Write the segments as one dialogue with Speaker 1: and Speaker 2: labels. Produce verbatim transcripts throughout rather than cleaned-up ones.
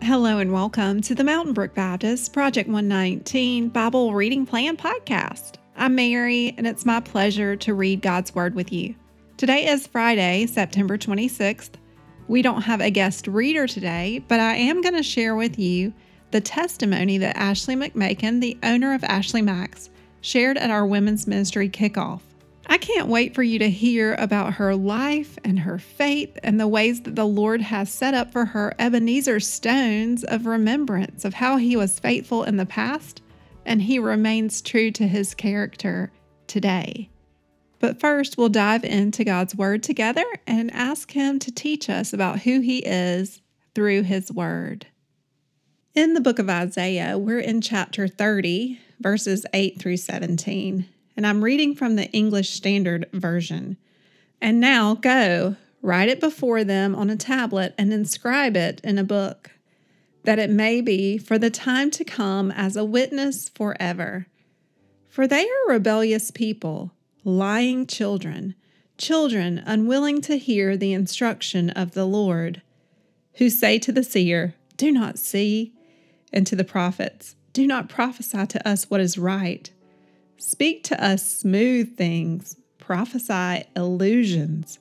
Speaker 1: Hello and welcome to the Mountain Brook Baptist Project one nineteen Bible Reading Plan Podcast. I'm Mary, and it's my pleasure to read God's Word with you. Today is Friday, September twenty-sixth. We don't have a guest reader today, but I am going to share with you the testimony that Ashley McMakin, the owner of Ashley Max, shared at our Women's Ministry Kickoff. I can't wait for you to hear about her life and her faith and the ways that the Lord has set up for her Ebenezer stones of remembrance of how He was faithful in the past and He remains true to His character today. But first, we'll dive into God's Word together and ask Him to teach us about who He is through His Word. In the book of Isaiah, we're in chapter thirty, verses eight through seventeen. And I'm reading from the English Standard Version. And now go, write it before them on a tablet and inscribe it in a book, that it may be for the time to come as a witness forever. For they are rebellious people, lying children, children unwilling to hear the instruction of the Lord, who say to the seer, "Do not see," and to the prophets, "Do not prophesy to us what is right. Speak to us smooth things, prophesy illusions.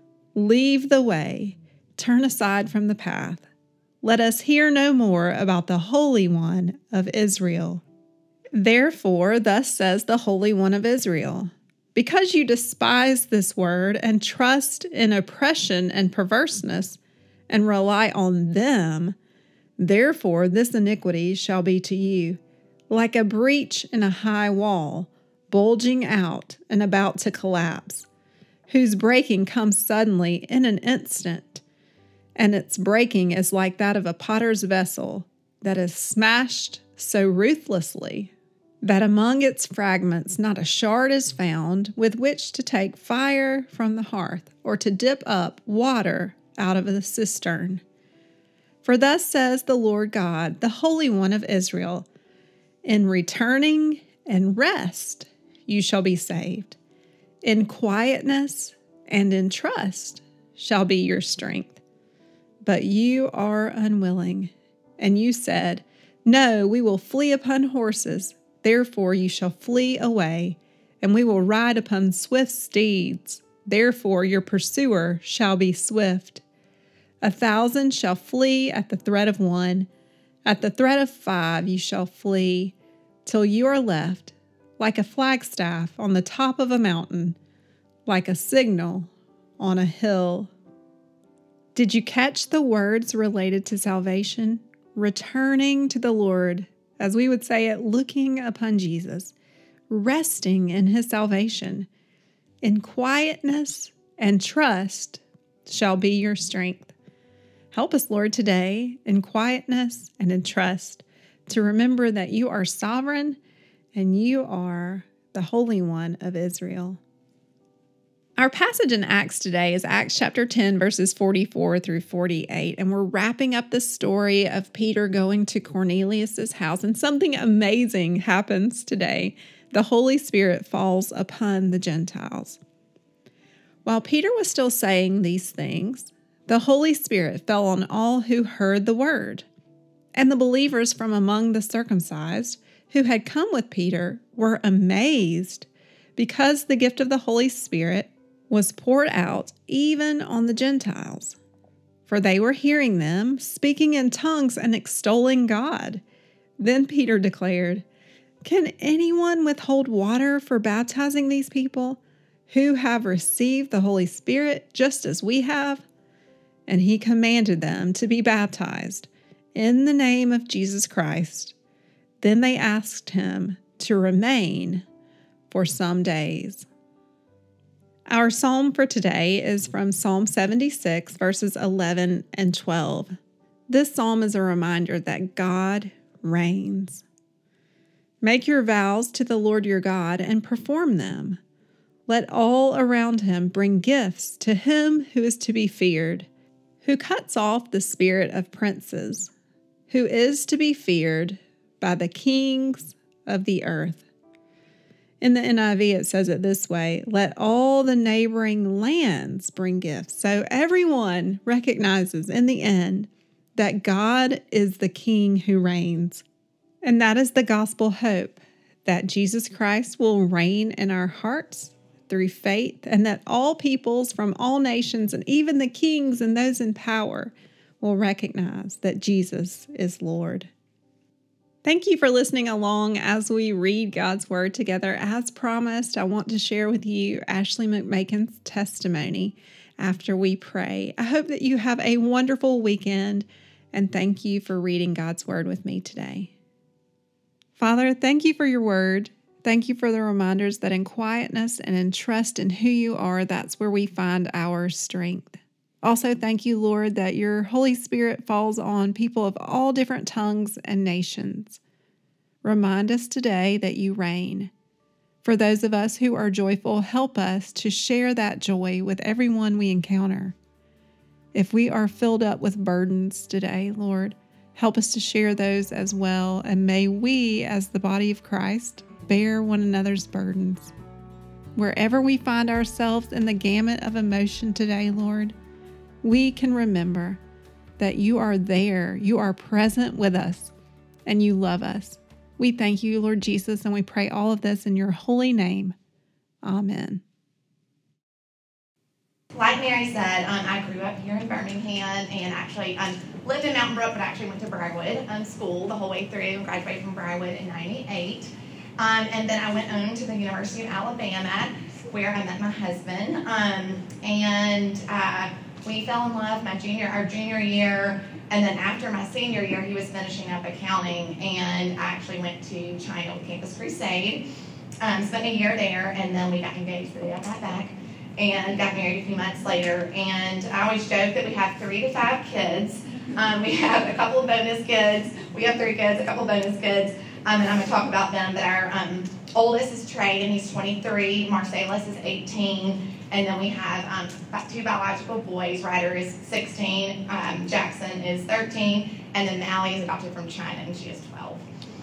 Speaker 1: Leave the way, turn aside from the path. Let us hear no more about the Holy One of Israel." Therefore, thus says the Holy One of Israel, because you despise this word and trust in oppression and perverseness and rely on them, therefore this iniquity shall be to you like a breach in a high wall, bulging out and about to collapse, whose breaking comes suddenly in an instant, and its breaking is like that of a potter's vessel that is smashed so ruthlessly that among its fragments not a shard is found with which to take fire from the hearth or to dip up water out of the cistern. For thus says the Lord God, the Holy One of Israel, in returning and rest you shall be saved. In quietness and in trust shall be your strength. But you are unwilling, and you said, "No, we will flee upon horses. Therefore you shall flee away, and we will ride upon swift steeds. Therefore your pursuer shall be swift. A thousand shall flee at the threat of one. At the threat of five you shall flee, till you are left like a flagstaff on the top of a mountain, like a signal on a hill." Did you catch the words related to salvation? Returning to the Lord, as we would say it, looking upon Jesus, resting in His salvation. In quietness and trust shall be your strength. Help us, Lord, today in quietness and in trust to remember that you are sovereign and you are the Holy One of Israel. Our passage in Acts today is Acts chapter ten, verses forty-four through forty-eight, and we're wrapping up the story of Peter going to Cornelius' house, and something amazing happens today. The Holy Spirit falls upon the Gentiles. While Peter was still saying these things, the Holy Spirit fell on all who heard the word. And the believers from among the circumcised who had come with Peter were amazed because the gift of the Holy Spirit was poured out even on the Gentiles. For they were hearing them speaking in tongues and extolling God. Then Peter declared, "Can anyone withhold water for baptizing these people who have received the Holy Spirit just as we have?" And he commanded them to be baptized in the name of Jesus Christ. Then they asked him to remain for some days. Our psalm for today is from Psalm seventy-six, verses eleven and twelve. This psalm is a reminder that God reigns. Make your vows to the Lord your God and perform them. Let all around Him bring gifts to Him who is to be feared, who cuts off the spirit of princes, who is to be feared by the kings of the earth. In the N I V, it says it this way, let all the neighboring lands bring gifts. So everyone recognizes in the end that God is the King who reigns. And that is the gospel hope, that Jesus Christ will reign in our hearts through faith, and that all peoples from all nations, and even the kings and those in power, will recognize that Jesus is Lord. Thank you for listening along as we read God's Word together. As promised, I want to share with you Ashley McMakin's testimony after we pray. I hope that you have a wonderful weekend, and thank you for reading God's Word with me today. Father, thank you for your Word. Thank you for the reminders that in quietness and in trust in who you are, that's where we find our strength. Also, thank you, Lord, that your Holy Spirit falls on people of all different tongues and nations. Remind us today that you reign. For those of us who are joyful, help us to share that joy with everyone we encounter. If we are filled up with burdens today, Lord, help us to share those as well, and may we, as the body of Christ, bear one another's burdens. Wherever we find ourselves in the gamut of emotion today, Lord, we can remember that you are there, you are present with us, and you love us. We thank you, Lord Jesus, and we pray all of this in your holy name. Amen.
Speaker 2: Like Mary said, um, I grew up here in Birmingham and actually um, lived in Mountain Brook, but actually went to Briarwood um, school the whole way through, graduated from Briarwood in ninety-eight. Um, and then I went on to the University of Alabama, where I met my husband. Um, and uh, we fell in love my junior, our junior year. And then after my senior year, he was finishing up accounting. And I actually went to China with Campus Crusade, um, spent a year there, and then we got engaged the day I got back. And got married a few months later. And I always joke that we have three to five kids. Um, we have a couple of bonus kids. We have three kids, a couple of bonus kids. Um, and I'm going to talk about them. But our um, oldest is Trey, and he's twenty-three. Marcellus is eighteen. And then we have um, two biological boys. Ryder is sixteen. Um, Jackson is thirteen. And then Mally is adopted from China, and she is twelve.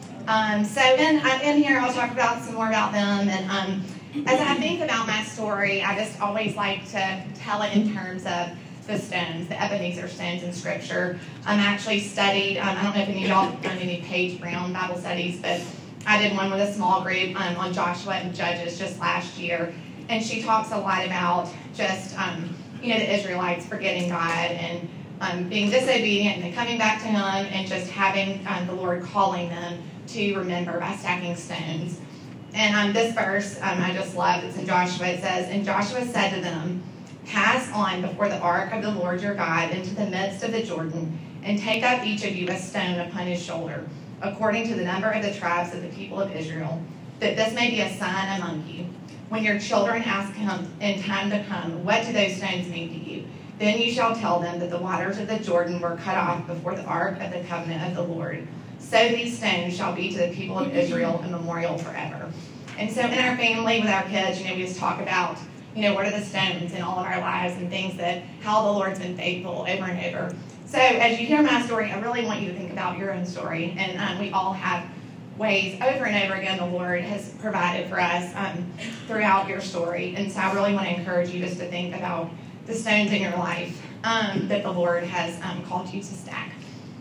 Speaker 2: Um, so in, in here, I'll talk about some more about them. And um, as I think about my story, I just always like to tell it in terms of the stones, the Ebenezer stones in Scripture. Um, I actually studied, um, I don't know if any of y'all have done any Paige Brown Bible studies, but I did one with a small group um, on Joshua and Judges just last year. And she talks a lot about just, um, you know, the Israelites forgetting God and um, being disobedient and then coming back to Him and just having um, the Lord calling them to remember by stacking stones. And um, this verse, um, I just love, it's in Joshua. It says, "And Joshua said to them, Pass on before the ark of the Lord your God into the midst of the Jordan, and take up each of you a stone upon his shoulder, according to the number of the tribes of the people of Israel, that this may be a sign among you. When your children ask him in time to come, What do those stones mean to you? Then you shall tell them that the waters of the Jordan were cut off before the ark of the covenant of the Lord. So these stones shall be to the people of Israel a memorial forever." And so in our family with our kids, you know, we just talk about, you know, what are the stones in all of our lives and things that, how the Lord's been faithful over and over. So as you hear my story, I really want you to think about your own story. And um, we all have ways over and over again the Lord has provided for us um, throughout your story. And so I really want to encourage you just to think about the stones in your life um, that the Lord has um, called you to stack.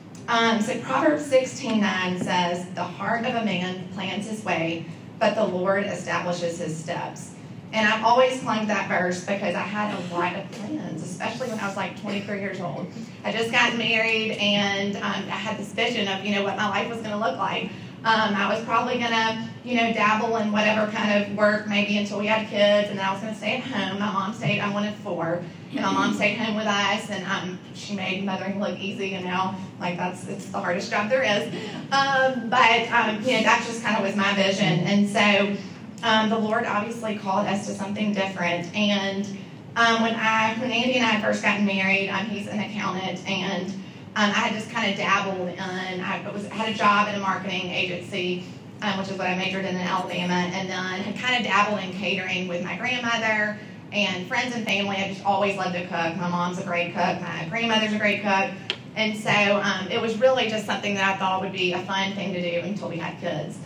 Speaker 2: Um, so Proverbs sixteen nine says, "The heart of a man plans his way, but the Lord establishes his steps." And I've always clung to that verse because I had a lot of plans, especially when I was like twenty-three years old. I just got married, and um, I had this vision of, you know, what my life was going to look like. Um, I was probably going to, you know, dabble in whatever kind of work maybe until we had kids, and then I was going to stay at home. My mom stayed, I wanted four, and my mom stayed home with us, and um, she made mothering look easy, you know, like that's, it's the hardest job there is. Um, but, um, you know, that just kind of was my vision. And so um, the Lord obviously called us to something different. And um, when I, when Andy and I first got married, um, he's an accountant, and Um, I had just kind of dabbled in, I was had a job in a marketing agency, um, which is what I majored in in Alabama, and then had kind of dabbled in catering with my grandmother and friends and family. I just always loved to cook. My mom's a great cook. My grandmother's a great cook. And so um, it was really just something that I thought would be a fun thing to do until we had kids.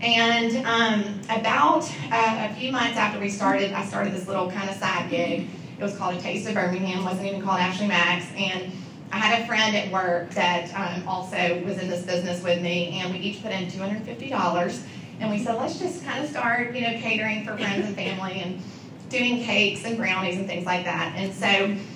Speaker 2: And um, about uh, a few months after we started, I started this little kind of side gig. It was called A Taste of Birmingham. It wasn't even called Ashley Max. And I had a friend at work that um, also was in this business with me, and we each put in two hundred fifty dollars, and we said, let's just kind of start, you know, catering for friends and family and doing cakes and brownies and things like that. And so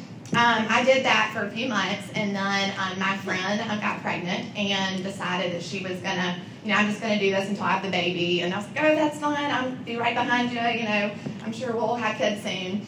Speaker 2: um, I did that for a few months, and then um, my friend um, got pregnant and decided that she was going to, you know, I'm just going to do this until I have the baby. And I was like, oh, that's fine. I'll be right behind you. You know, I'm sure we'll have kids soon.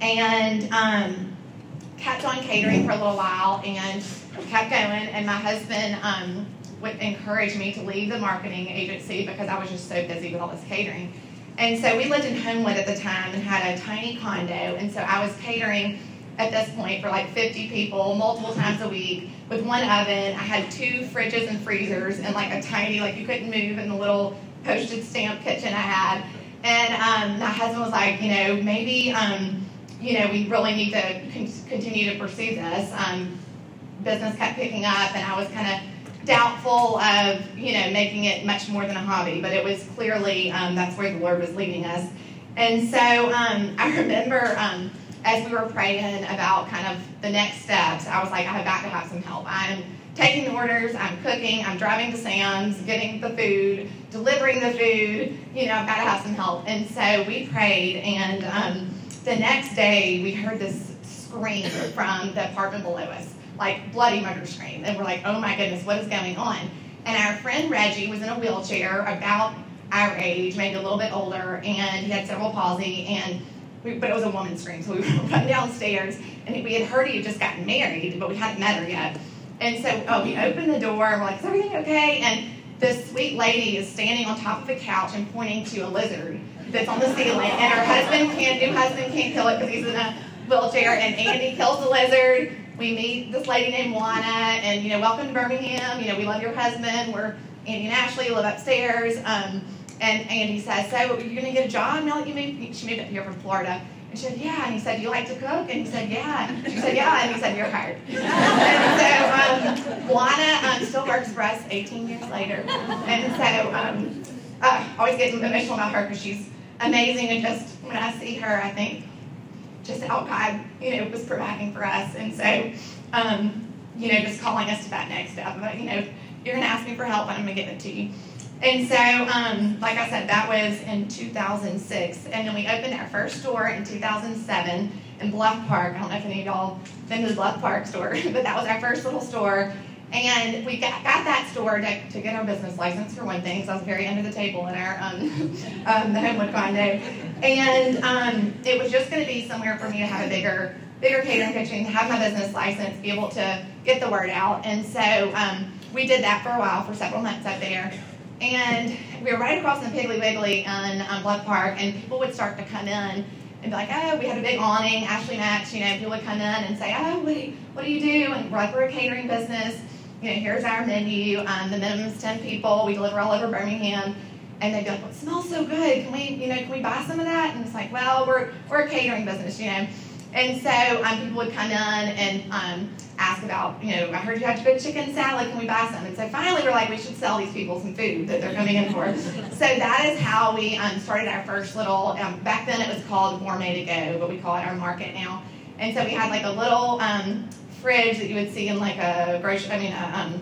Speaker 2: And um, kept on catering for a little while and kept going. And my husband um, would encourage me to leave the marketing agency because I was just so busy with all this catering. And so we lived in Homewood at the time and had a tiny condo. And so I was catering at this point for like fifty people multiple times a week with one oven. I had two fridges and freezers and like a tiny, like you couldn't move in the little postage stamp kitchen I had. And um, my husband was like, you know, maybe, um, you know, we really need to con- continue to pursue this. Um, business kept picking up, and I was kind of doubtful of, you know, making it much more than a hobby, but it was clearly, um, that's where the Lord was leading us. And so um, I remember um, as we were praying about kind of the next steps, I was like, I have got to have some help. I'm taking the orders, I'm cooking, I'm driving to Sam's, getting the food, delivering the food, you know, I've got to have some help. And so we prayed, and um, the next day we heard this scream from the apartment below us, like bloody murder scream. And we're like, oh my goodness, what is going on? And our friend Reggie was in a wheelchair about our age, maybe a little bit older, and he had cerebral palsy, and we, but it was a woman's scream, so we were running downstairs, and we had heard he had just gotten married, but we hadn't met her yet. And so oh, we opened the door, and we're like, is everything okay? And this sweet lady is standing on top of the couch and pointing to a lizard that's on the ceiling, and her husband can't, new husband can't kill it because he's in a wheelchair, and Andy kills the lizard. We meet this lady named Juana, and, you know, welcome to Birmingham. You know, we love your husband. We're Andy and Ashley live upstairs. Um, and Andy says, so you're going to get a job now that you moved? She moved up here from Florida. And she said, yeah. And he said, do you like to cook? And he said, yeah. And she said, yeah. And he said, you're hired. And so um, Juana um, still works for us eighteen years later. And so um, I always get emotional about her because she's amazing. And just when I see her, I think, just how God, you know, was providing for us. And so, um, you know, just calling us to that next step. But, you know, you're going to ask me for help, and I'm going to give it to you. And so, um, like I said, that was in two thousand six. And then we opened our first store in two thousand seven in Bluff Park. I don't know if any of y'all been to the Bluff Park store, but that was our first little store. And we got, got that store to, to get our business license, for one thing, because I was very under the table in our um, um, the Homewood condo. And um, it was just going to be somewhere for me to have a bigger bigger catering kitchen, have my business license, be able to get the word out. And so um, we did that for a while, for several months up there. And we were right across from the Piggly Wiggly on um, Bluff Park, and people would start to come in and be like, oh, we had a big awning, Ashley Max, you know, people would come in and say, oh, what do you, what do, you do? And we're like, we're a catering business. You know, here's our menu. Um, the minimum is ten people. We deliver all over Birmingham. And they'd be like, well, it smells so good. Can we, you know, can we buy some of that? And it's like, well, we're we're a catering business, you know. And so um, people would come in and um, ask about, you know, I heard you had good chicken salad. Can we buy some? And so finally we're like, we should sell these people some food that they're coming in for. So that is how we um, started our first little, um, back then it was called Gourmet to Go, but we call it our market now. And so we had like a little um, fridge that you would see in like a grocery, I mean, a um,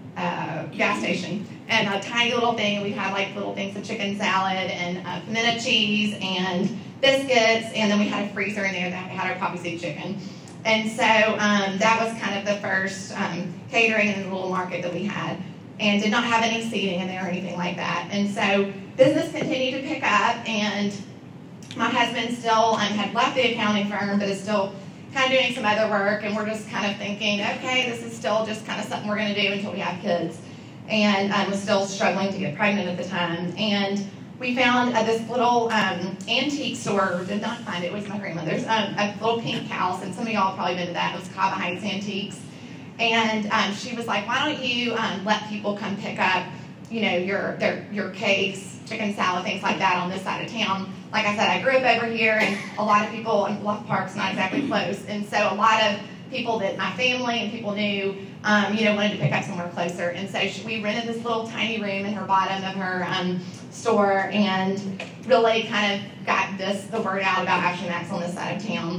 Speaker 2: uh, gas station. And a tiny little thing, and we had like little things of chicken salad and uh, pimento cheese and biscuits, and then we had a freezer in there that had our poppy seed chicken. And so um, that was kind of the first um, catering in the little market that we had, and did not have any seating in there or anything like that. And so business continued to pick up, and my husband still um, had left the accounting firm, but is still kind of doing some other work, and we're just kind of thinking, okay, this is still just kind of something we're going to do until we have kids. And I was still struggling to get pregnant at the time. And we found uh, this little um, antique store. Did not find it. It was my grandmother's. Um, a little pink house. And some of y'all have probably been to that. It was Cava Heights Antiques. And um, she was like, why don't you um, let people come pick up, you know, your their, your cakes, chicken salad, things like that on this side of town. Like I said, I grew up over here, and a lot of people in Bluff Park's not exactly close. And so a lot of people that my family and people knew, um, you know, wanted to pick up somewhere closer. And so she, we rented this little tiny room in her bottom of her um, store, and really kind of got this the word out about Ashley Max on this side of town.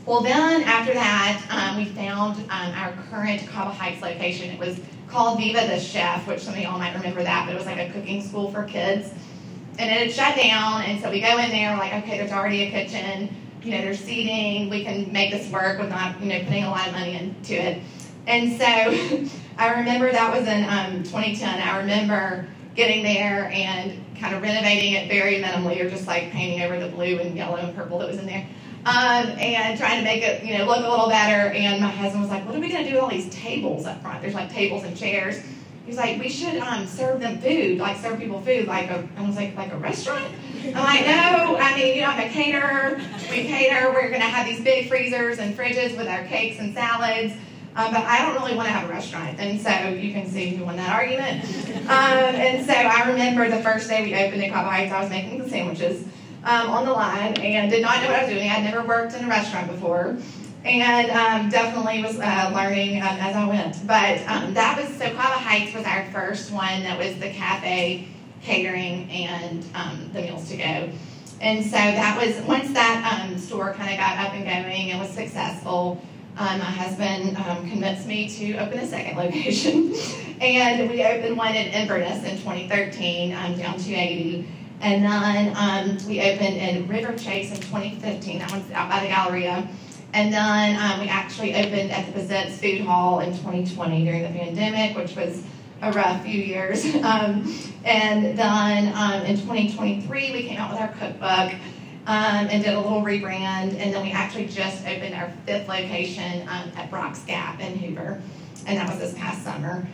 Speaker 2: Well, then after that, um, we found um, our current Cava Heights location. It was called Viva the Chef, which some of y'all might remember that, but it was like a cooking school for kids. And it had shut down, and so we go in there, we're like, okay, there's already a kitchen, you know, there's seating, we can make this work with not, you know, putting a lot of money into it. And so I remember that was in um, twenty ten. I remember getting there and kind of renovating it very minimally, or just like painting over the blue and yellow and purple that was in there. Um, and trying to make it, you know, look a little better. And my husband was like, what are we going to do with all these tables up front? There's like tables and chairs. He's like, we should um, serve them food, like serve people food, like a, I was like, like a restaurant? I'm like, no, I mean, you know, I'm a caterer. We cater. We're going to have these big freezers and fridges with our cakes and salads. Um, but I don't really want to have a restaurant. And so you can see who won that argument. Um, and so I remember the first day we opened in Cava Heights, I was making the sandwiches um, on the line and did not know what I was doing. I'd never worked in a restaurant before. And um, definitely was uh, learning um, as I went. But um, that was, so Cava Heights was our first one that was the cafe, catering, and um, the meals to go. And so that was, once that um, store kind of got up and going and was successful, um, my husband um, convinced me to open a second location. And we opened one in Inverness in twenty thirteen, um, down two eighty. And then um, we opened in River Chase in twenty fifteen. That one's out by the Galleria. And then um, we actually opened at the Bazzettes Food Hall in twenty twenty during the pandemic, which was a rough few years. Um, and then um, in twenty twenty-three, we came out with our cookbook um, and did a little rebrand. And then we actually just opened our fifth location um, at Brock's Gap in Hoover. And that was this past summer.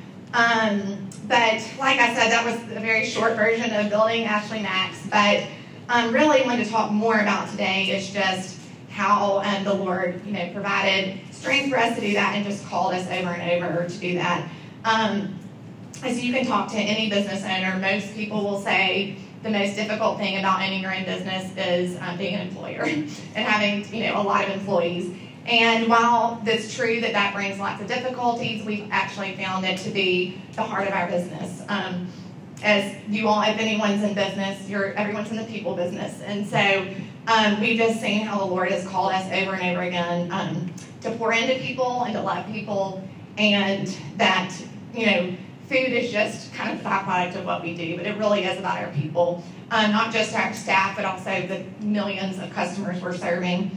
Speaker 2: Um, but like I said, that was a very short version of building Ashley Max. But um, really wanted to talk more about today is just how um, the Lord, you know, provided strength for us to do that and just called us over and over to do that. Um, as you can talk to any business owner, most people will say the most difficult thing about owning your own business is um, being an employer and having, you know, a lot of employees. And while it's true that that brings lots of difficulties, we've actually found it to be the heart of our business. Um, as you all, if anyone's in business, you're everyone's in the people business. And so um, we've just seen how the Lord has called us over and over again um, to pour into people and to love people, and that, you know, food is just kind of the byproduct of what we do, but it really is about our people, um, not just our staff, but also the millions of customers we're serving.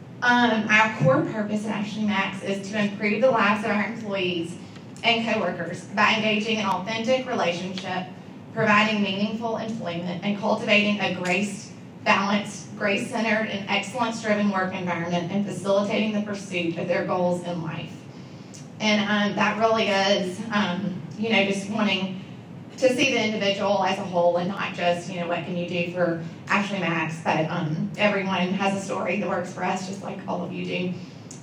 Speaker 2: Um, our core purpose at Ashley Max is to improve the lives of our employees and coworkers by engaging in authentic relationship, providing meaningful employment, and cultivating a grace-balanced, grace-centered, and excellence-driven work environment, and facilitating the pursuit of their goals in life. And um, that really is, um, you know, just wanting to see the individual as a whole and not just, you know, what can you do for Ashley Max, but um, everyone has a story that works for us, just like all of you do.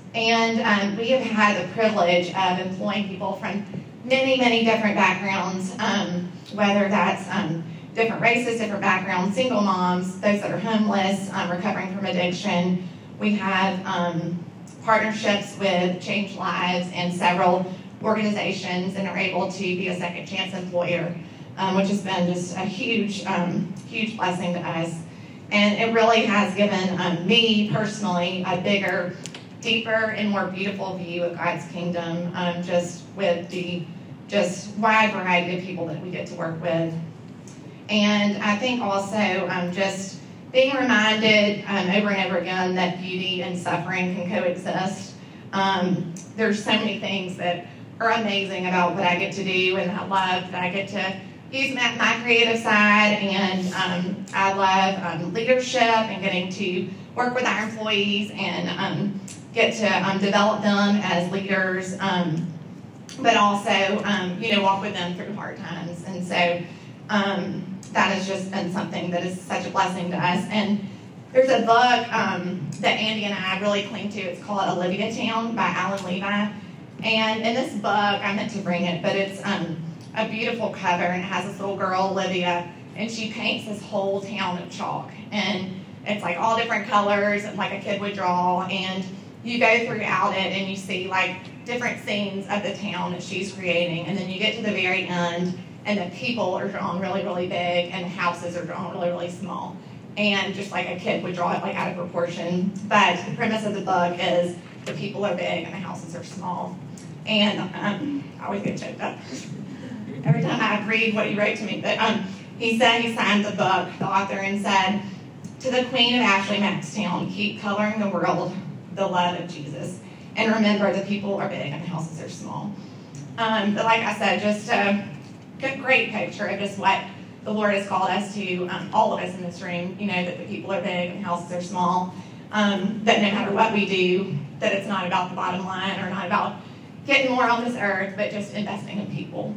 Speaker 2: And um, we have had the privilege of employing people from many, many different backgrounds, um, whether that's um, different races, different backgrounds, single moms, those that are homeless, um, recovering from addiction. We have um, partnerships with Change Lives and several organizations, and are able to be a second chance employer, um, which has been just a huge, um, huge blessing to us. And it really has given um, me personally a bigger, deeper, and more beautiful view of God's kingdom, um, just with the just wide variety of people that we get to work with. And I think also um, just being reminded um, over and over again that beauty and suffering can coexist. Um, there's so many things that are amazing about what I get to do, and I love that I get to use my, my creative side, and um, I love um, leadership and getting to work with our employees and um, get to um, develop them as leaders, um, but also, um, you know, walk with them through hard times. And so um, that has just been something that is such a blessing to us. And there's a book um, that Andy and I really cling to. It's called Olivia Town by Alan Levi. And in this book, I meant to bring it, but it's um, a beautiful cover, and it has this little girl, Olivia, and she paints this whole town of chalk. And it's like all different colors, like a kid would draw, and you go throughout it and you see like different scenes of the town that she's creating, and then you get to the very end, and the people are drawn really, really big, and the houses are drawn really, really small. and just like a kid would draw it like out of proportion. But the premise of the book is the people are big and the houses are small. And um, I always get choked up every time I read what he wrote to me. But um, he said he signed the book, the author, and said, "To the Queen of Ashley Maxtown, keep coloring the world the love of Jesus. And remember, the people are big and the houses are small." Um, but like I said, just a good, great picture of just what the Lord has called us to, um, all of us in this room, you know, that the people are big and the houses are small, um, that no matter what we do, that it's not about the bottom line or not about getting more on this earth, but just investing in people.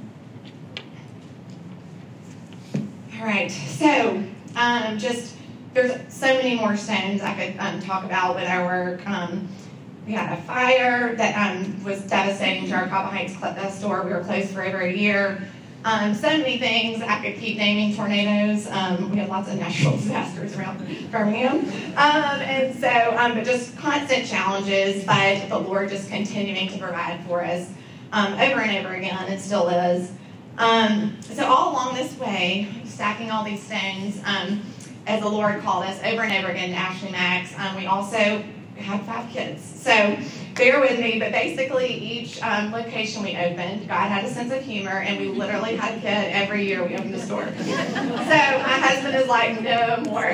Speaker 2: All right, so um, just there's so many more stones I could um, talk about with our work. Um, we had a fire that um, was devastating to our Cobble Heights store. We were closed for over a year. Um, so many things. I could keep naming tornadoes. Um, we had lots of natural disasters around Birmingham. Um, and so, um, but just constant challenges, but the Lord just continuing to provide for us um, over and over again, and still is. Um, so all along this way, stacking all these stones, um, as the Lord called us over and over again to Ashley Max, um, we also had five kids. So bear with me, but basically each um, location we opened, God had a sense of humor, and we literally had a kid every year we opened the store. So my husband is like, no more.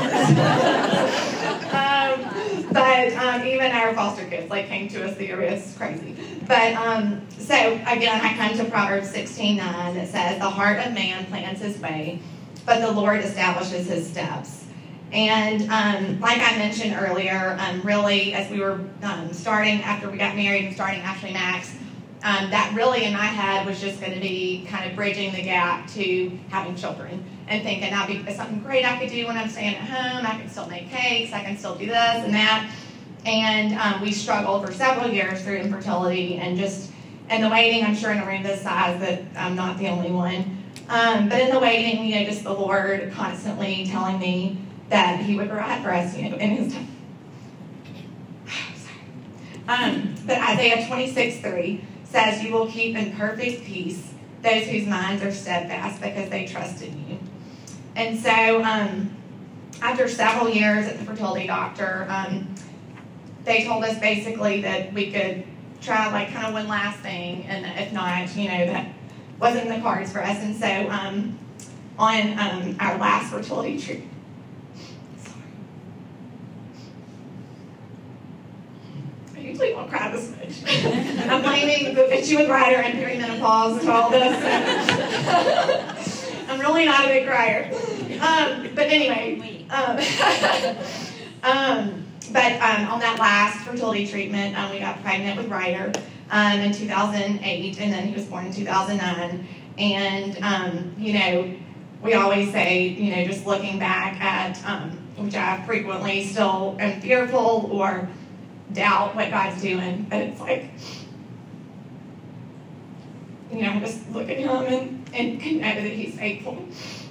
Speaker 2: um, but um, even our foster kids like came to us the year. It's crazy. But um, so again, I come to Proverbs sixteen nine that says, "The heart of man plans his way, but the Lord establishes his steps." And um, like I mentioned earlier, um, really, as we were um, starting, after we got married and starting Ashley Max, um, that really in my head was just going to be kind of bridging the gap to having children and thinking that'd be something great I could do when I'm staying at home. I can still make cakes. I can still do this and that. And um, we struggled for several years through infertility and just, and the waiting, I'm sure in a room this size that I'm not the only one. Um, but in the waiting, you know, just the Lord constantly telling me that he would provide for us, you know, in his time. Um, but Isaiah twenty-six three says, "You will keep in perfect peace those whose minds are steadfast because they trust in you." And so um, after several years at the fertility doctor, um, they told us basically that we could try like kind of one last thing, and if not, you know, that wasn't in the cards for us. And so um, on um, our last fertility treatment, I usually won't cry this much. I'm blaming the issue with Ryder and perimenopause and all this. I'm really not a big crier. Um, but anyway, um, um, but um, on that last fertility treatment, um, we got pregnant with Ryder um, in two thousand eight, and then he was born in two thousand nine. And, um, you know, we always say, you know, just looking back at, um, which I frequently still am fearful or doubt what God's doing, but it's like, you know, just look at him and, and know that he's faithful.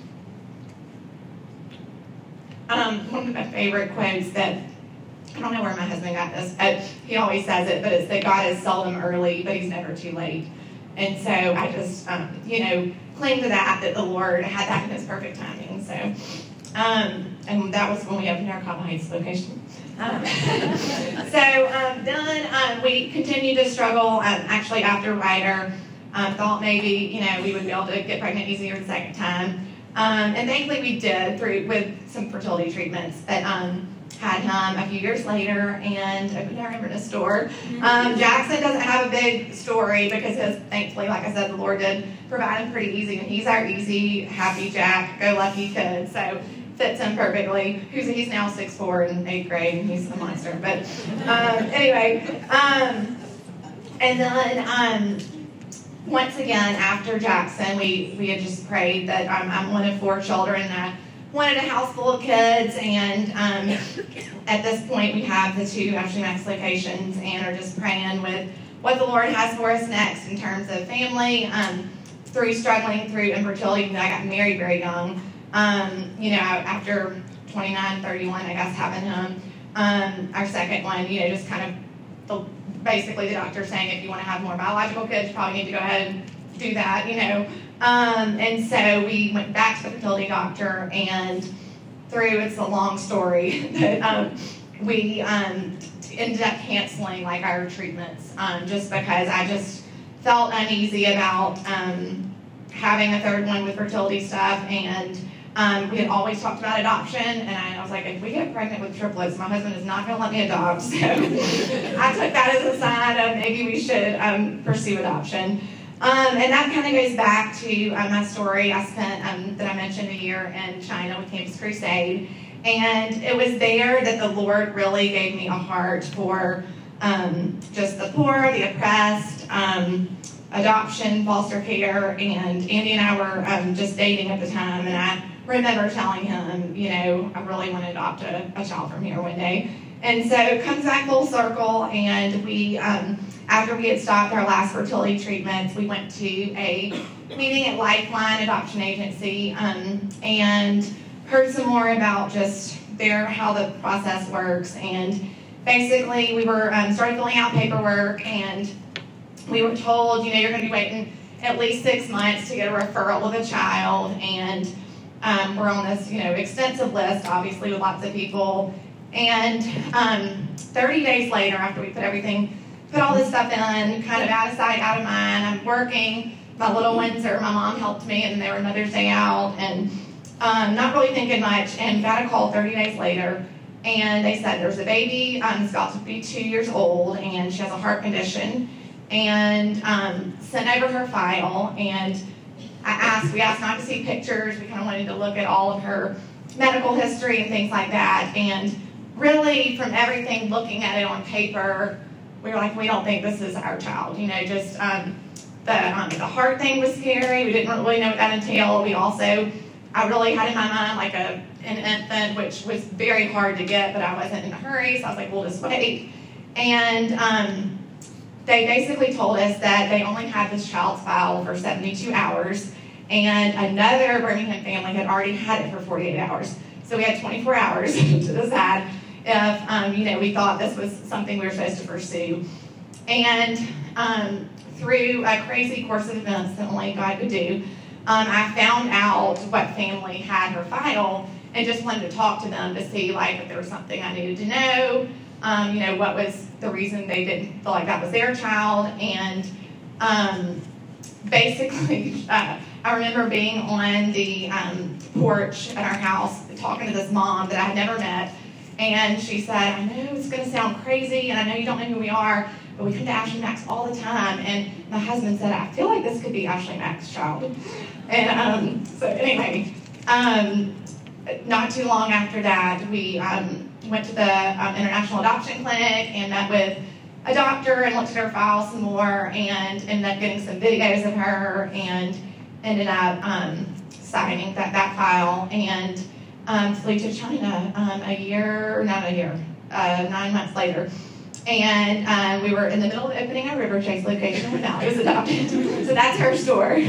Speaker 2: Um, one of my favorite quotes that, I don't know where my husband got this, but he always says it, but it's that God is seldom early, but he's never too late. And so I just, um, you know, cling to that, that the Lord had that in his perfect timing. So, um, and that was when we opened our Cobble Heights location. Um, so um, then um, we continued to struggle. Um, actually, after Ryder, um, thought maybe, you know, we would be able to get pregnant easier the second time. Um, and thankfully we did through with some fertility treatments. But um, had him a few years later and opened our Inverness store. Um, Jackson doesn't have a big story because his, thankfully, like I said, the Lord did provide him pretty easy. And he's our easy, happy Jack, go lucky kid. So fits him perfectly. He's, he's now six foot four in eighth grade, and he's a monster. But um, anyway, um, and then um, once again, after Jackson, we, we had just prayed that um, I'm one of four children, and I wanted a house full of kids, and um, at this point, we have the two Ashley Max locations, and are just praying with what the Lord has for us next in terms of family, um, through struggling through infertility. I got married very young. Um, you know, after twenty-nine, thirty-one, I guess, having him. Um, our second one, you know, just kind of the, basically the doctor saying if you want to have more biological kids, you probably need to go ahead and do that, you know. Um, and so we went back to the fertility doctor, and through, it's a long story, that um, we um, ended up canceling like our treatments um, just because I just felt uneasy about um, having a third one with fertility stuff, and um, we had always talked about adoption, and I was like, if we get pregnant with triplets, my husband is not going to let me adopt, so I took that as a sign of maybe we should um, pursue adoption. Um, and that kind of goes back to uh, my story. I spent, um, that I mentioned, a year in China with Campus Crusade, and it was there that the Lord really gave me a heart for um, just the poor, the oppressed, um, adoption, foster care, and Andy and I were um, just dating at the time, and I remember telling him, you know, I really want to adopt a, a child from here one day. And so it comes back full circle, and we, um, after we had stopped our last fertility treatments, we went to a meeting at Lifeline Adoption Agency um, and heard some more about just their, how the process works. And basically, we were um, started filling out paperwork, and we were told, you know, you're going to be waiting at least six months to get a referral of a child, and um, we're on this, you know, extensive list, obviously, with lots of people. And um, thirty days later, after we put everything, put all this stuff in, kind of out of sight, out of mind, I'm working. My little ones, or my mom helped me, and they were Mother's Day out, and um, not really thinking much, and got a call thirty days later, and they said there's a baby, um, it's about to be two years old, and she has a heart condition, and um, sent over her file, and I asked, we asked not to see pictures, we kind of wanted to look at all of her medical history and things like that, and really, from everything, looking at it on paper, we were like, we don't think this is our child. You know, just um, the um, the heart thing was scary. We didn't really know what that entailed. We also, I really had in my mind like a an infant, which was very hard to get, but I wasn't in a hurry, so I was like, we'll just wait. And um, they basically told us that they only had this child's file for seventy-two hours, and another Birmingham family had already had it for forty-eight hours. So we had twenty-four hours to decide if, um, you know, we thought this was something we were supposed to pursue. And um, through a crazy course of events that only God could do, um, I found out what family had her file and just wanted to talk to them to see, like, if there was something I needed to know, um, you know, what was the reason they didn't feel like that was their child. And um, basically, uh, I remember being on the um, porch at our house talking to this mom that I had never met. And she said, I know it's going to sound crazy, and I know you don't know who we are, but we come to Ashley Mack's all the time. And my husband said, I feel like this could be Ashley Mack's child. And um, so anyway, um, not too long after that, we um, went to the um, International Adoption Clinic and met with a doctor and looked at her file some more, and ended up getting some videos of her, and ended up um, signing that, that file. And Um, flew to China um, a year, not a year, uh, nine months later. And uh, we were in the middle of opening our River Chase location when Mallie was adopted. So that's her story.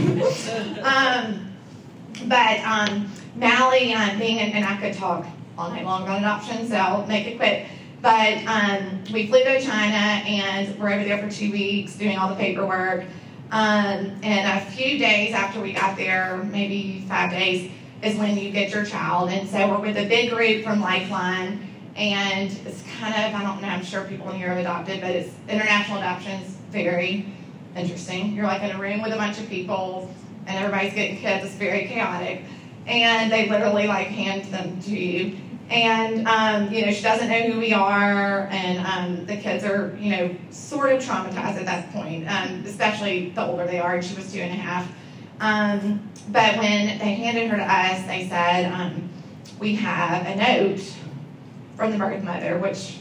Speaker 2: um, but um, Mallie, um, being, in, and I could talk all night long about adoption, so I'll make it quick. But um, we flew to China, and we're over there for two weeks doing all the paperwork. Um, and a few days after we got there, maybe five days, is when you get your child. And so we're with a big group from Lifeline, and it's kind of, I don't know, I'm sure people in here have adopted, but it's international adoption is very interesting. You're like in a room with a bunch of people, and everybody's getting kids. It's very chaotic. And they literally like hand them to you. And, um, you know, she doesn't know who we are, and um, the kids are, you know, sort of traumatized at that point, um, especially the older they are, and she was two and a half. Um, but when they handed her to us, they said, um, we have a note from the birth mother, which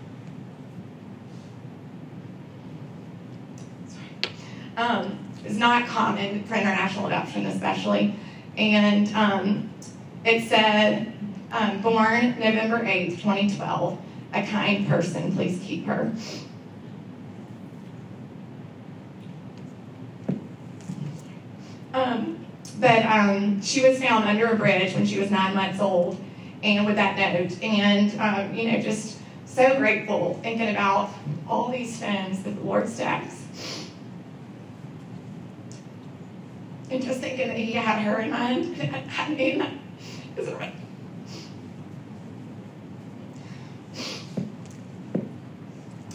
Speaker 2: um, is not common for international adoption especially. And um, it said, um, born November eighth, twenty twelve, a kind person, please keep her. Um, but um, she was found under a bridge when she was nine months old, and with that note, and um, you know, just so grateful thinking about all these stones that the Lord stacks, and just thinking that He had her in mind. I mean, is it right?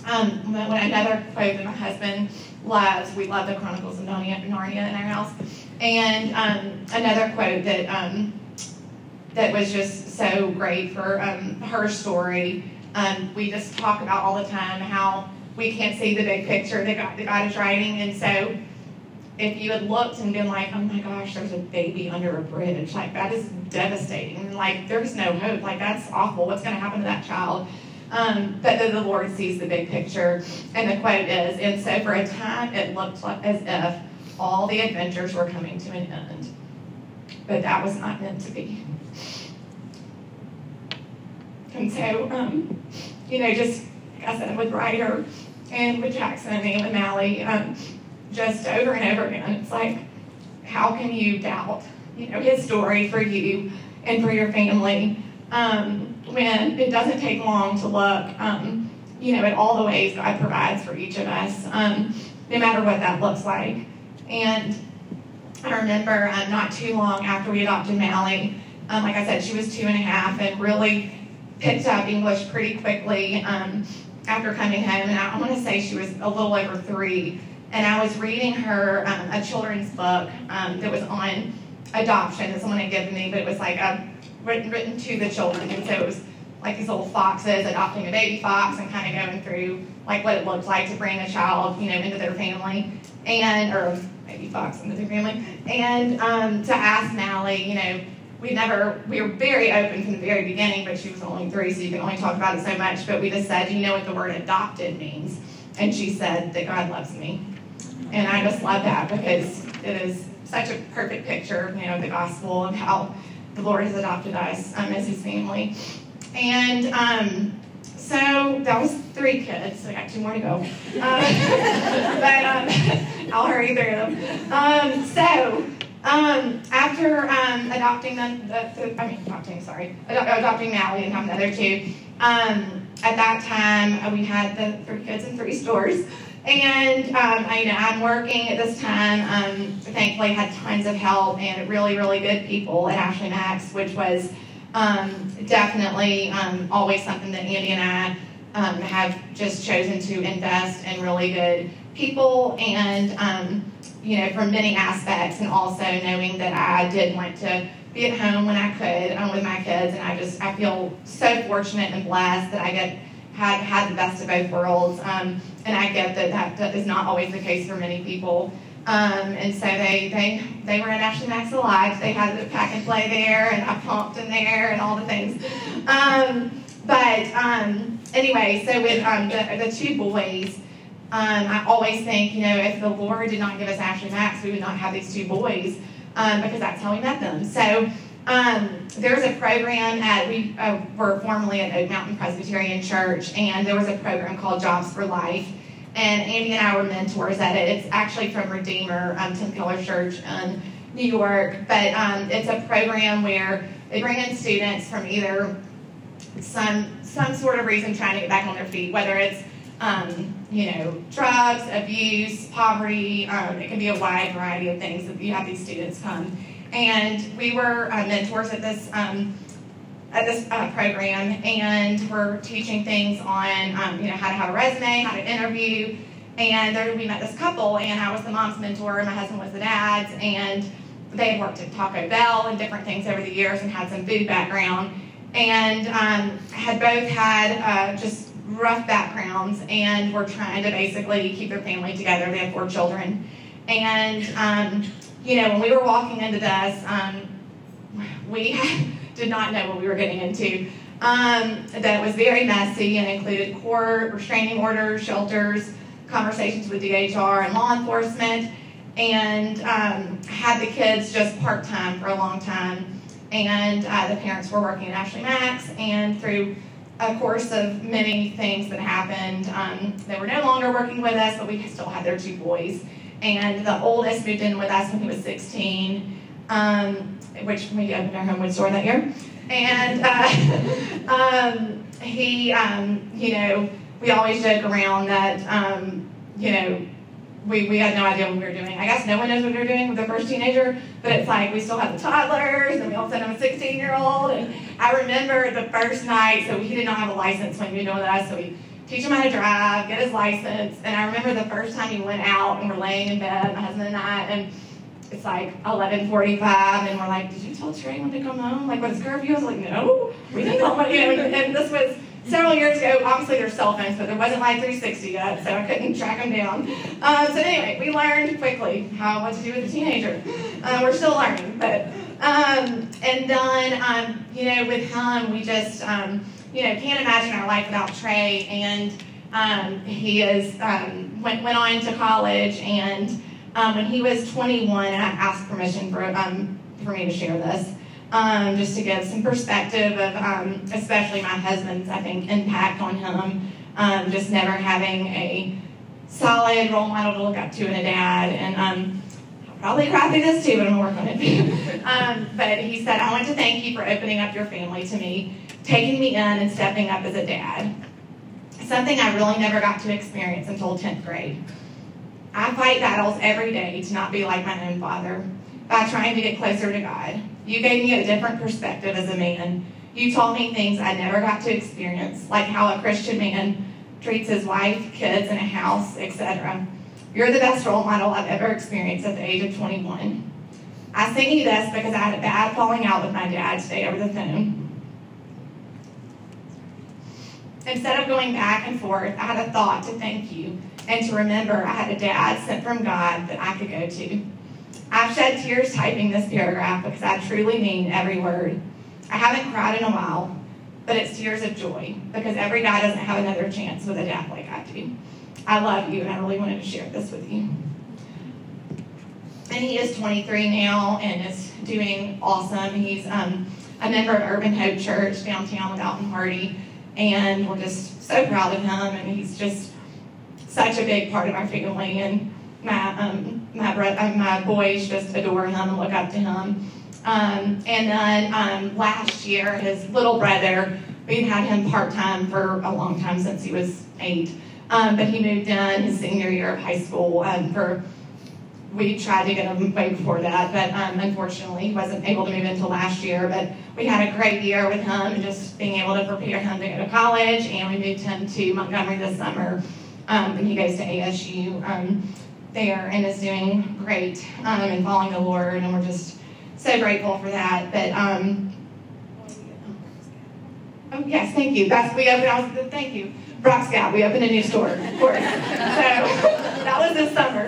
Speaker 2: Um, when another quote that my husband loves, we love the Chronicles of Narnia, Narnia in our house, and um, another quote that um, that was just so great for um, her story. Um, we just talk about all the time how we can't see the big picture that God, that God is writing, and so if you had looked and been like, oh my gosh, there's a baby under a bridge, like that is devastating, like there's no hope, like that's awful, what's going to happen to that child? Um, but then the Lord sees the big picture, and the quote is, and so for a time it looked like as if all the adventures were coming to an end, but that was not meant to be. And so, um, you know, just like I said, with Ryder and with Jackson and with Mally, um, just over and over again, it's like, how can you doubt, you know, his story for you and for your family? Um, when it doesn't take long to look, um, you know, at all the ways God provides for each of us, um, no matter what that looks like. And I remember um, not too long after we adopted Mally, um, like I said, she was two and a half and really picked up English pretty quickly um, after coming home. And I, I want to say she was a little over three. And I was reading her um, a children's book um, that was on adoption that someone had given me, but it was like a Written, written to the children, and so it was like these little foxes adopting a baby fox and kind of going through like what it looked like to bring a child, you know, into their family, and or baby fox into their family, and um, to ask Mally, you know, we never we were very open from the very beginning, but she was only three, so you can only talk about it so much. But we just said, you know what the word adopted means, and she said that God loves me, and I just love that because it is such a perfect picture, you know, of the gospel and how the Lord has adopted us um, as his family. And um, so that was three kids, so I got two more to go. Um, but um, I'll hurry through them. Um, so um, after um, adopting them, the, the, I mean, adopting, sorry, ad- adopting Mally and having the other two, um, at that time uh, we had the three kids in three stores. And, um, I, you know, I'm working at this time, um, thankfully had tons of help and really, really good people at Ashley Max, which was um, definitely um, always something that Andy and I um, have just chosen to invest in really good people and, um, you know, from many aspects, and also knowing that I did want to be at home when I could um, with my kids, and I just, I feel so fortunate and blessed that I get had had the best of both worlds, um, and I get that, that that is not always the case for many people. Um, and so they they they were in Ashley Max Alive. They had the pack and play there, and I pumped in there, and all the things. Um, but um, anyway, so with um, the, the two boys, um, I always think, you know, if the Lord did not give us Ashley Max, we would not have these two boys, um, because that's how we met them. So. Um, there was a program at, we uh, were formerly at Oak Mountain Presbyterian Church, and there was a program called Jobs for Life, and Andy and I were mentors at it. It's actually from Redeemer, um, Tim Keller Church in New York, but um, it's a program where they bring in students from either some some sort of reason trying to get back on their feet, whether it's um, you know, drugs, abuse, poverty, um, it can be a wide variety of things that you have these students come. And we were uh, mentors at this um, at this uh, program, and we're teaching things on um, you know, how to have a resume, how to interview. And there we met this couple, and I was the mom's mentor, and my husband was the dad's, and they had worked at Taco Bell and different things over the years and had some food background, and um, had both had uh, just rough backgrounds, and were trying to basically keep their family together. They had four children, and um, you know, when we were walking into this, um, we did not know what we were getting into. Um, that was very messy and included court, restraining orders, shelters, conversations with D H R and law enforcement, and um, had the kids just part-time for a long time. And uh, the parents were working at Ashley Max, and through a course of many things that happened, um, they were no longer working with us, but we still had their two boys. And the oldest moved in with us when he was sixteen, um, which we opened our Homewood store that year. And uh, um, he, um, you know, we always joke around that, um, you know, we, we had no idea what we were doing. I guess no one knows what they're doing with their first teenager, but it's like we still have the toddlers, and we all send them a sixteen-year-old. And I remember the first night, so he did not have a license when he was doing that, so we teach him how to drive, get his license. And I remember the first time he went out and we're laying in bed, my husband and I, and it's like eleven forty-five, and we're like, did you tell Trey when to come home? Like, what's curfew? I was like, no, we didn't tell him. You know, and this was several years ago. Obviously, there's cell phones, but there wasn't like three sixty yet, so I couldn't track him down. Um, so anyway, we learned quickly how what to do with a teenager. Uh, we're still learning, but um, and then um, you know, with him, we just um, you know can't imagine our life without Trey. And um, he is um, went went on to college, and um, when he was twenty-one, and I asked permission for um, for me to share this. Um, just to give some perspective of, um, especially my husband's, I think, impact on him, um, just never having a solid role model to look up to in a dad, and um, I'll probably cry through this too, but I'm going to work on it. um, but he said, I want to thank you for opening up your family to me, taking me in and stepping up as a dad, something I really never got to experience until tenth grade. I fight battles every day to not be like my own father, by trying to get closer to God. You gave me a different perspective as a man. You taught me things I never got to experience, like how a Christian man treats his wife, kids, and a house, et cetera. You're the best role model I've ever experienced at the age of twenty-one. I sing you this because I had a bad falling out with my dad today over the phone. Instead of going back and forth, I had a thought to thank you and to remember I had a dad sent from God that I could go to. I've shed tears typing this paragraph because I truly mean every word. I haven't cried in a while, but it's tears of joy because every guy doesn't have another chance with a dad like I do. I love you, and I really wanted to share this with you. And he is twenty-three now and is doing awesome. He's um, a member of Urban Hope Church downtown with Alton Hardy, and we're just so proud of him, and he's just such a big part of our family. And My um my bro- uh, my boys just adore him and look up to him. Um, and then um, last year, his little brother, we've had him part-time for a long time, since he was eight. Um, but he moved in his senior year of high school. Um, for we tried to get him way before that, but um, unfortunately he wasn't able to move until last year. But we had a great year with him, and just being able to prepare him to go to college. And we moved him to Montgomery this summer, um, and he goes to A S U. Um, there and is doing great um, and following the Lord, and we're just so grateful for that. But um, oh yes, thank you. That's we opened. I was thank you, Brock Scout. We opened a new store, of course. So that was this summer.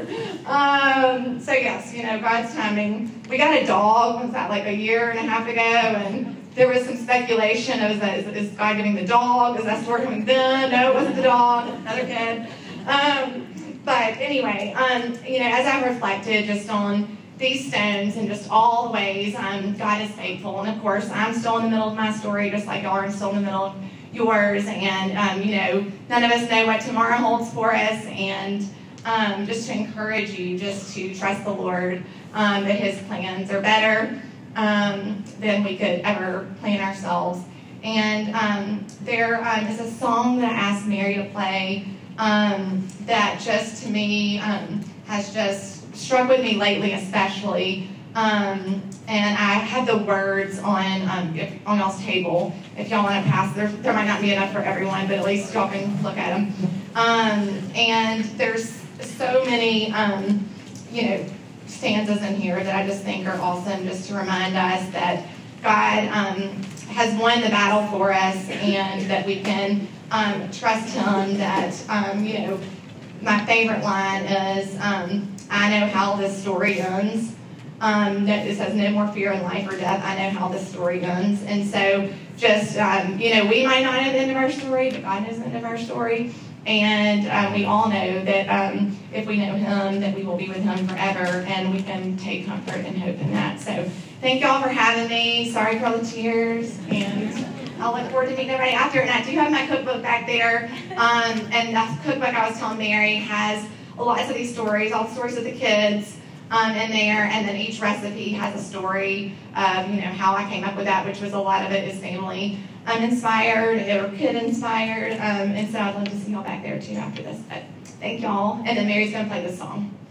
Speaker 2: Um, so yes, you know, God's timing. We got a dog. Was that like a year and a half ago? And there was some speculation. It was that, is, is God giving the dog? Is that store coming then? No, it wasn't the dog. Another kid. Um, But anyway, um, you know, as I reflected just on these stones and just all the ways um, God is faithful, and of course, I'm still in the middle of my story, just like y'all are still in the middle of yours, and um, you know, none of us know what tomorrow holds for us, and um, just to encourage you, just to trust the Lord, um, that His plans are better um, than we could ever plan ourselves. And um, there um, is a song that I asked Mary to play. Um, that just to me um, has just struck with me lately, especially. Um, and I had the words on um, if, on y'all's table. If y'all want to pass, there, there might not be enough for everyone, but at least y'all can look at them. Um, and there's so many, um, you know, stanzas in here that I just think are awesome, just to remind us that God um, has won the battle for us, and that we can Um, trust Him. That, um, you know, my favorite line is, um, I know how this story ends. Um, that it says, no more fear in life or death. I know how this story ends. And so just, um, you know, we might not know the end of our story, but God knows the end of our story. And um, we all know that um, if we know Him, that we will be with Him forever, and we can take comfort and hope in that. So thank y'all for having me. Sorry for all the tears, and I'll look forward to meeting everybody after. And I do have my cookbook back there, um, and that cookbook, I was telling Mary, has a lot of these stories, all the stories of the kids um, in there, and then each recipe has a story of, you know, how I came up with that, which was a lot of it is family um, inspired or kid inspired, um, and so I'd love to see y'all back there too after this. But thank y'all, and then Mary's going to play this song.